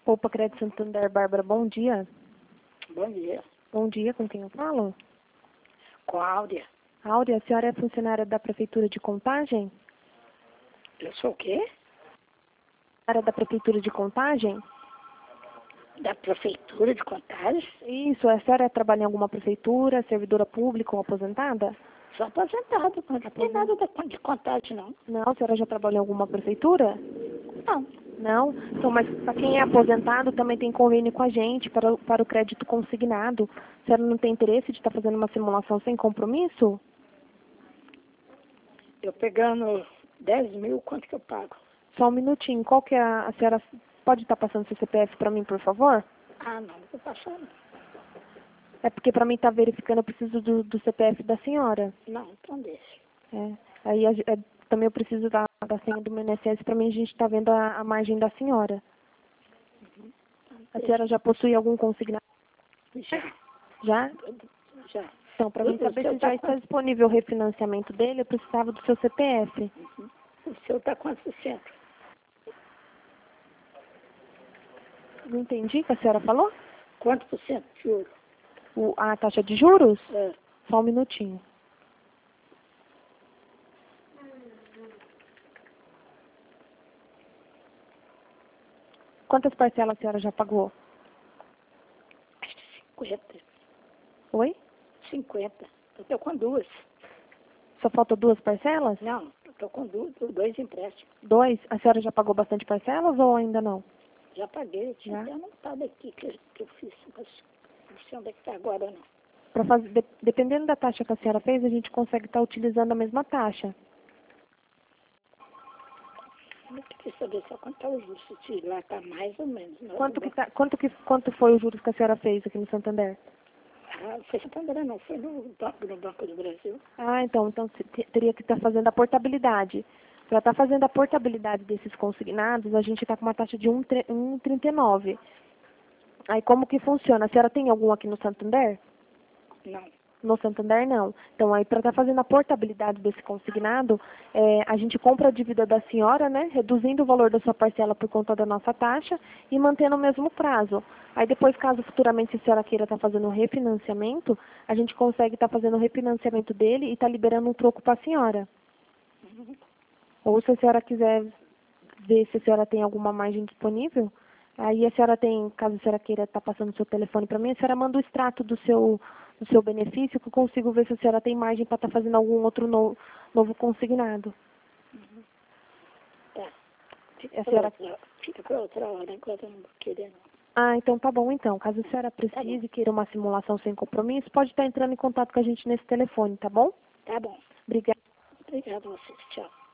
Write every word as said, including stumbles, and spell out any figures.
Poupa Crédito Santander, Bárbara, bom dia. Bom dia. Bom dia, com quem eu falo? Com a Áurea. Áurea, a senhora é funcionária da Prefeitura de Contagem? Eu sou o quê? Era da Prefeitura de Contagem? Da Prefeitura de Contagem? Isso, a senhora trabalha em alguma prefeitura, servidora pública ou aposentada? Sou aposentado, não tem nada de de Contagem, não. Não, a senhora já trabalhou em alguma prefeitura? Não. Não? Então, mas para quem é aposentado também tem convênio com a gente para, o- para o crédito consignado. A senhora não tem interesse de estar fazendo uma simulação sem compromisso? Eu pegando dez mil, quanto que eu pago? Só um minutinho. Qual que é a, a senhora pode estar passando seu C P F para mim, por favor? Ah, não, não tô passando. É porque para mim estar verificando eu preciso do, do C P F da senhora. Não, então deixa. É. Aí a ge- é, também eu preciso da, da senha do meu I N S S para mim a gente estar vendo a, a margem da senhora. A senhora já possui algum consignado? Já, Já? já. Então, para O- mim o saber seu se tá já está quanto? disponível o refinanciamento dele, eu precisava do seu C P F. O seu tá quanto por cento? Não entendi o que a senhora falou? Quanto por cento de juro? O, a taxa de juros? É, Só um minutinho. Quantas parcelas a senhora já pagou? acho que cinquenta. Oi? cinquenta. Eu tô com duas. Só faltam duas parcelas? Não, eu tô com duas, dois empréstimos. Dois? A senhora já pagou bastante parcelas ou ainda não? Já paguei, tinha Já? até anotado aqui que, eu- que eu fiz, mas não sei onde é que tá agora, não. Pra fazer, de- dependendo da taxa que a senhora fez, a gente consegue estar utilizando a mesma taxa. Eu queria saber só quanto tá o justo, se lá tá mais ou menos. Não, Quanto que, tá, quanto que quanto foi o juros que a senhora fez aqui no Santander? Ah, foi Santander, não, foi no Banco, no Banco do Brasil. Ah, então, então se- te- teria que estar fazendo a portabilidade. Para estar fazendo a portabilidade desses consignados, a gente está com uma taxa de um vírgula trinta e nove. Aí como que funciona? A senhora tem algum aqui no Santander? Não. No Santander, não. Então, aí, para estar fazendo a portabilidade desse consignado, é, a gente compra a dívida da senhora, né, reduzindo o valor da sua parcela por conta da nossa taxa e mantendo o mesmo prazo. Aí, depois, caso futuramente a senhora queira estar fazendo um refinanciamento, a gente consegue estar fazendo o refinanciamento dele e estar liberando um troco para a senhora. Ou se a senhora quiser ver se a senhora tem alguma margem disponível, aí a senhora tem, caso a senhora queira estar passando o seu telefone para mim, a senhora manda o extrato do seu, do seu benefício, que eu consigo ver se a senhora tem margem para estar fazendo algum outro no, novo consignado. Tá. Fica A pra, senhora... outra, fica pra outra hora, enquanto eu não vou querer, não. Ah, então tá bom então. Caso a senhora precise e queira uma simulação sem compromisso, pode estar entrando em contato com a gente nesse telefone, tá bom? Tá bom. Obrigada. Obrigada a vocês. Tchau.